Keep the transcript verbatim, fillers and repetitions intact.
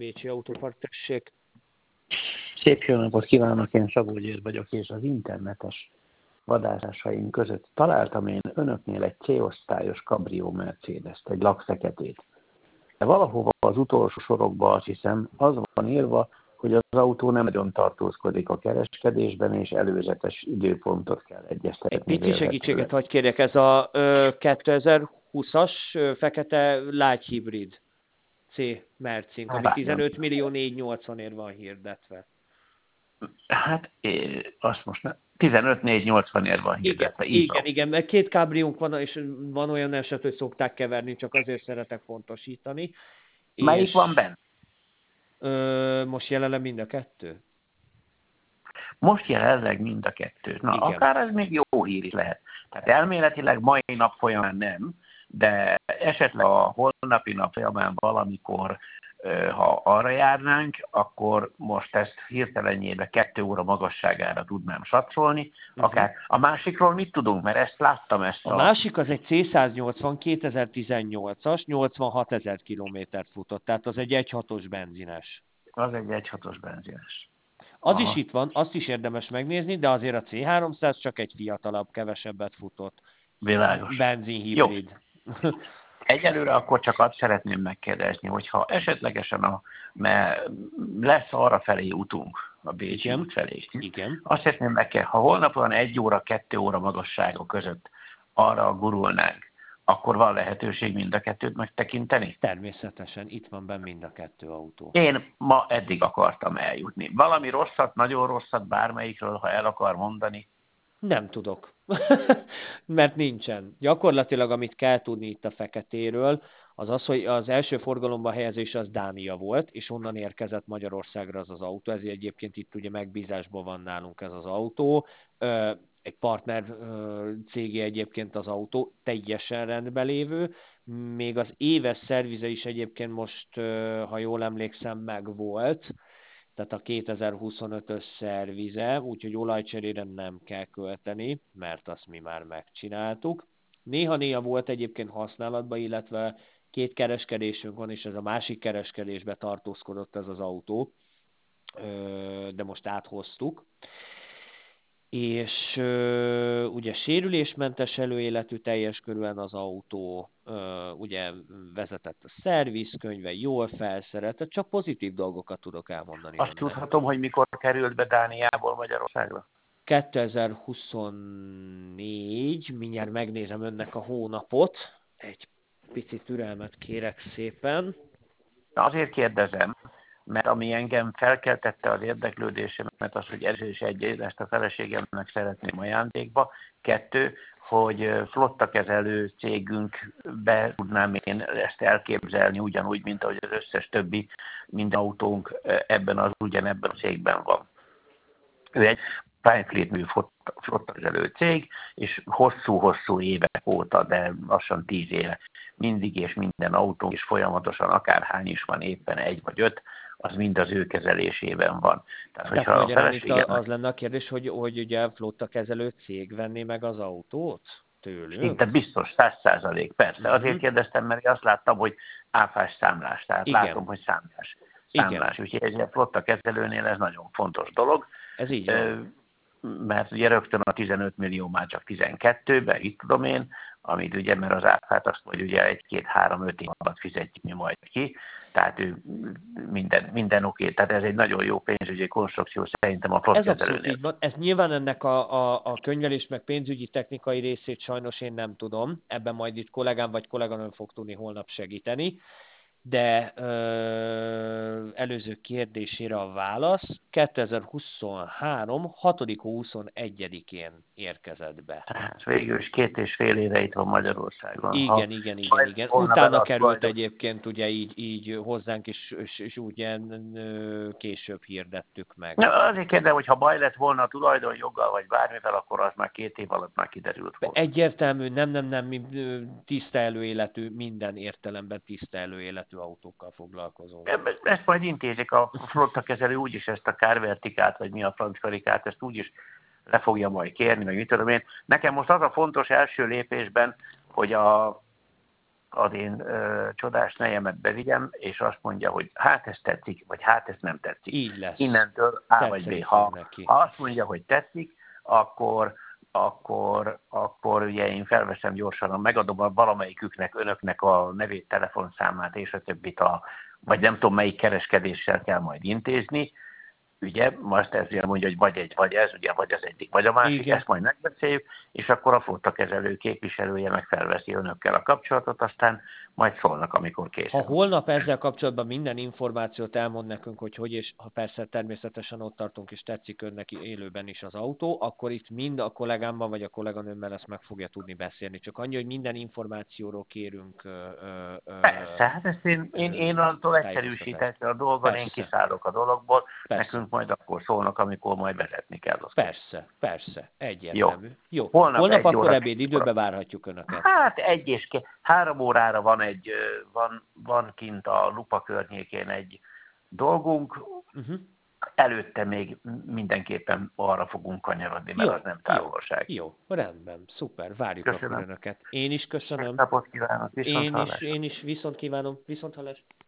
Bécsi Autópark, tessék. Szép jó napot kívánok, én Szabó György vagyok, és az internetes vadászásaim között találtam én önöknél egy C-osztályos Cabrio Mercedes-t, egy lakfeketét. De valahova az utolsó sorokban azt hiszem, az van írva, hogy az autó nem nagyon tartózkodik a kereskedésben, és előzetes időpontot kell egyeztetni. Egy pici segítséget hagy kérjek, ez a ö, kétezer-húszas ö, fekete lágy hibrid C Mercink, ami tizenöt millió négyszáznyolcvanért van hirdetve. Hát é, azt most nem. tizenöt négyszáznyolcvanért van hirdetve. Igen, igen, igen, mert két kábriónk van, és van olyan eset, hogy szokták keverni, csak azért szeretek pontosítani. Melyik és, van benne? Ö, most jelenleg mind a kettő? Most jelenleg mind a kettő. Na, Igen. akár ez még jó hír is lehet. Tehát elméletileg mai nap folyamán nem, de esetleg a holnapi nap folyamán valamikor, ha arra járnánk, akkor most ezt hirtelenjébe kettő óra magasságára tudnám satszolni. Akár uh-huh. A másikról mit tudunk, mert ezt láttam ezt a... A másik az egy C száznyolcvan kétezer-tizennyolcas, nyolcvanhatezer kilométert futott, tehát az egy egy hatos benzines. Az egy egy hatos benzines. Az Aha. is itt van, azt is érdemes megnézni, de azért a C háromszáz csak egy fiatalabb, kevesebbet futott. Világos. Benzinhibrid. Egyelőre akkor csak azt szeretném megkérdezni, hogyha esetlegesen a, mert lesz arra felé utunk, a Bécsi Igen. út felé. Igen. Azt szeretném megkérdezni, ha holnap van egy óra, kettő óra magassága között arra gurulnánk, akkor van lehetőség mind a kettőt megtekinteni? Természetesen, itt van benne mind a kettő autó. Én ma eddig akartam eljutni. Valami rosszat, nagyon rosszat bármelyikről, ha el akar mondani? Nem tudok, mert nincsen. Gyakorlatilag, amit kell tudni itt a feketéről, az az, hogy az első forgalomba helyezés az Dánia volt, és onnan érkezett Magyarországra az az autó, ezért egyébként itt ugye megbízásban van nálunk ez az autó. Egy partner cégé egyébként az autó, teljesen rendben lévő, még az éves szervize is egyébként most, ha jól emlékszem, meg volt, tehát a kétezer-huszonötös szervize, úgyhogy olajcserére nem kell költeni, mert azt mi már megcsináltuk. Néha-néha volt egyébként használatban, illetve két kereskedésünk van, és ez a másik kereskedésbe tartózkodott ez az autó, de most áthoztuk. És ö, ugye sérülésmentes előéletű teljes körülön az autó, ö, ugye vezetett a szervizkönyve, jól felszerelt, csak pozitív dolgokat tudok elmondani. Azt önnek. Tudhatom, hogy mikor került be Dániából Magyarországra? kétezer-huszonnégy, mindjárt megnézem önnek a hónapot, egy pici türelmet kérek szépen. Azért kérdezem, mert ami engem felkeltette az érdeklődésemet, az, hogy ez is egy, ezt a feleségemnek szeretném ajándékba. Kettő, hogy flottakezelő cégünkbe tudnám én ezt elképzelni ugyanúgy, mint ahogy az összes többi minden autónk ebben az ugyanebben a cégben van. Ő egy pályalétmű flottakezelő cég, és hosszú-hosszú évek óta, de lassan tíz éve mindig és minden autónk, és folyamatosan akárhány is van, éppen egy vagy öt, az mind az ő kezelésében van. Tehát, hogyha Tehát magyarán itt az lenne a kérdés, hogy, hogy ugye flottakezelő cég venné meg az autót tőlük? Szinte biztos, száz százalék, persze. Uh-huh. Azért kérdeztem, mert azt láttam, hogy áfás számlás, tehát Igen. látom, hogy számlás. számlás. Úgyhogy ez a flottakezelőnél ez nagyon fontos dolog. Ez így van. Mert ugye rögtön a tizenöt millió már csak tizenkettőben, itt tudom én, amit ugye, mert az áfát azt, hogy ugye egy-két-három-öt év alatt fizetjük mi majd ki, tehát ő minden, minden oké, tehát ez egy nagyon jó pénzügyi konstrukció szerintem a flottakezelőnél. Ez abszolút így van. Ez nyilván ennek a, a, a könyvelés meg pénzügyi technikai részét sajnos én nem tudom, ebben majd itt kollégám vagy kolléganőm fog tudni holnap segíteni, de ö, előző kérdésére a válasz kétezer-huszonhárom. hatodik huszonegyedikén érkezett be. Tehát végül is két és fél éve itt van Magyarországon. Igen, ha igen, igen, igen. Utána került majd... egyébként ugye így, így hozzánk, és, és, és ugye később hirdettük meg. Na, azért kérdem, hogy ha baj lett volna a tulajdonjoggal, vagy bármivel, akkor az már két év alatt már kiderült volna. Egyértelmű, nem, nem, nem, tiszta előéletű, minden értelemben tiszta előéletű autókkal foglalkozunk. Ezt majd intézik a flottakezelő úgyis ezt a kárvertikát, vagy mi a franckarikát, ezt úgyis le fogja majd kérni, meg mit tudom én. Nekem most az a fontos első lépésben, hogy a az én ö, csodás nejemet bevigyem, és azt mondja, hogy hát ez tetszik, vagy hát ez nem tetszik. Így lesz. Innentől A vagy Tetszeni B. fog Ha, neki. ha azt mondja, hogy tetszik, akkor, akkor, akkor ugye én felveszem gyorsan, megadom a valamelyiküknek, önöknek a nevét, telefonszámát és a többit, a, vagy nem tudom melyik kereskedéssel kell majd intézni, ugye, most ezért mondja, hogy vagy egy, vagy ez, ugye, vagy az egyik, vagy a másik, Igen. ezt majd megbeszéljük, és akkor a flottakezelő képviselője meg felveszi önökkel a kapcsolatot, aztán majd szólnak, amikor Ha készen. holnap ezzel kapcsolatban minden információt elmond nekünk, hogy hogy, és ha persze természetesen ott tartunk, és tetszik önnek élőben is az autó, akkor itt mind a kollégámmal vagy a kolléganőmmel ezt meg fogja tudni beszélni. Csak annyi, hogy minden információról kérünk ö, ö, ö, Persze, hát ezt én, én, én attól egyszerűsítettem a dolgon, én Persze. kiszállok a dologból, Persze. nekünk majd akkor szólnak, amikor majd vezetni kell. Azt. Persze, persze, egyértelmű. Jó, Jó. Holnap, Holnap egy akkor óra, ebéd időben várhatjuk önöket. Hát egy és két, három órára van egy, ö, van, van kint a Lupa környékén egy dolgunk, Uh-huh. előtte még mindenképpen arra fogunk kanyarodni, mert Jó, az nem jó, távolság. jó, rendben, szuper, várjuk Köszönöm. akkor önöket. Én is köszönöm. Napot kívánok, viszont Én is, hallásra. én is viszont kívánom, viszont hallás.